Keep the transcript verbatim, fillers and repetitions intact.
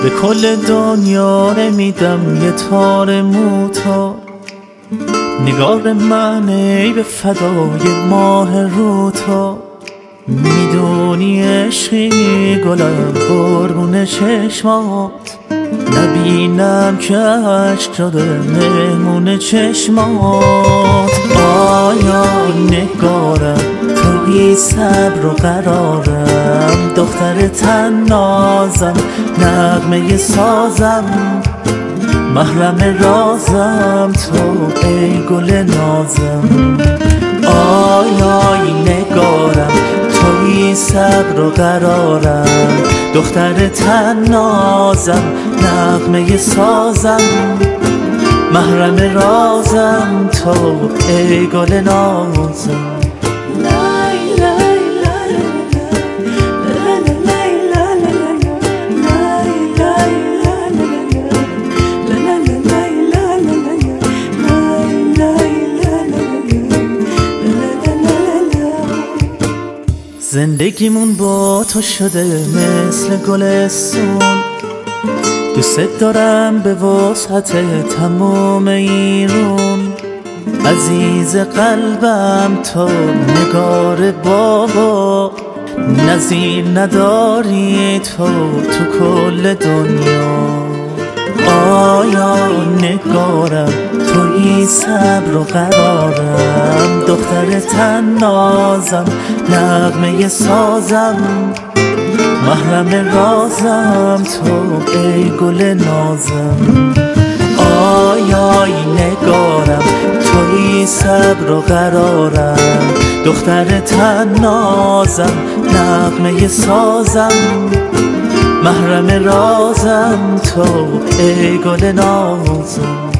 به کل دنیا نمیدم یه تار موتا. نگار من ای به فدای ماه رو تو، میدونی عشقی گلم قربون چشمات. نبینم که عشق شده مهمون چشمات. آیا نگارم توی صبر و قرارم، دختر تنازم نغمه سازم، محرم رازم تو ای گل نازم. آیای نگارم توی صبر و قرارم، دختر تنازم نغمه سازم، محرم رازم تو ای گل نازم. زندگیمون با تو شده مثل گلستون، دوست دارم به وسعت تمام ایرون. عزیز قلبم تو نگار بابا، نظیر نداری تو تو کل دنیا. آیا نگارم توی صبر و قرارم، دختر تنازم نغمه سازم، محرم رازم تو ای گل نازم. آیای نگارم توی صبر و قرارم، دختر تنازم نغمه سازم، محرم رازم تو ای گل نازم.